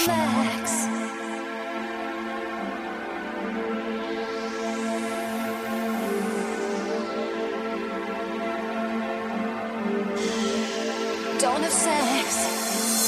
Max. Don't have sex.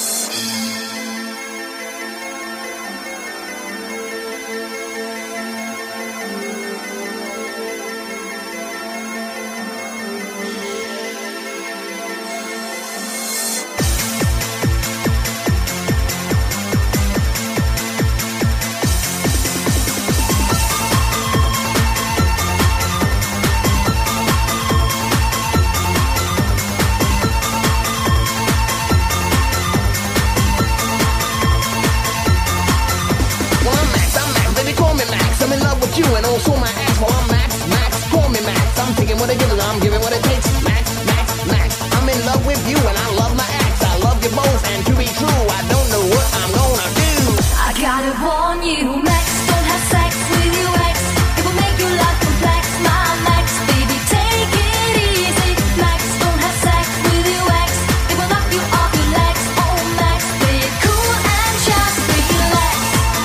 You and also my ass while I'm Max, call me Max. I'm taking what I give and I'm giving what it takes. Max, I'm in love with you and I love my ex. I love you both and to be true, I don't know what I'm gonna do. I gotta warn you, Max, don't have sex with your ex. It will make your life complex, my Max, baby, take it easy. Max, don't have sex with your ex. It will knock you off your legs. Oh Max, play it cool and just relax.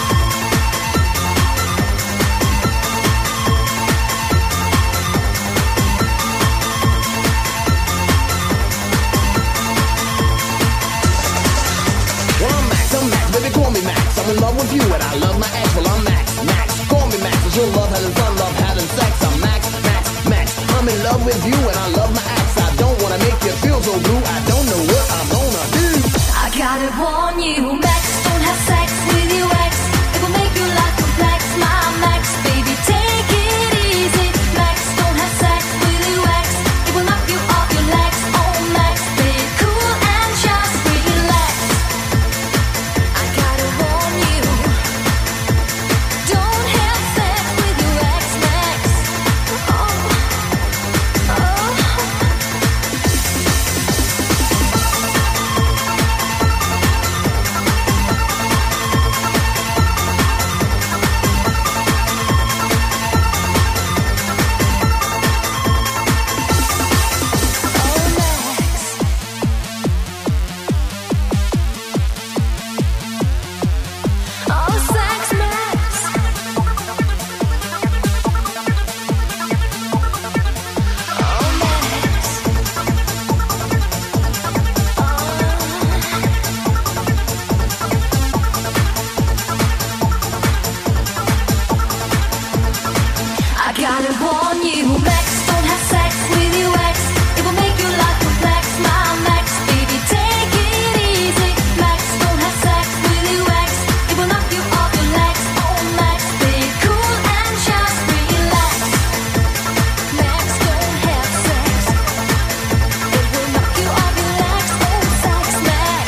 Baby, call me Max. I'm in love with you and I love my ex. Well, I'm Max. Call me Max. It's your love having fun, love having sex. I'm Max. I'm in love with you and I love my ex. I don't wanna make you feel so blue. I don't know what I'm gonna do. I gotta warn you, Max, don't have sex with your ex. It will make your life complex, my Max, baby, take it easy. Max, don't have sex with your ex. It will knock you off your legs. Oh Max, play it cool and just relax. I gotta warn you, don't have sex with your ex, Max. I gotta warn you, Max, don't have sex with your ex. It will make your life complex, my Max, baby, take it easy. Max, don't have sex with your ex. It will knock you off your legs. Oh Max, play it cool and just relax. Max, don't have sex. It will knock you off your legs. Oh sex, Max.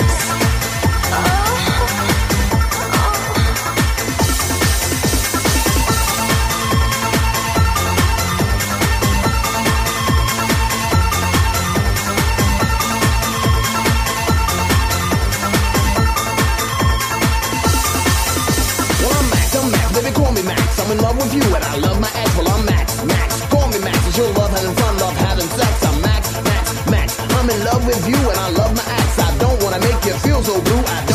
Baby, call me Max. I'm in love with you and I love my ex. Well, I'm Max. Call me Max. It's your love having fun, love having sex. I'm Max. I'm in love with you and I love my ex. I don't wanna make you feel so blue. I don't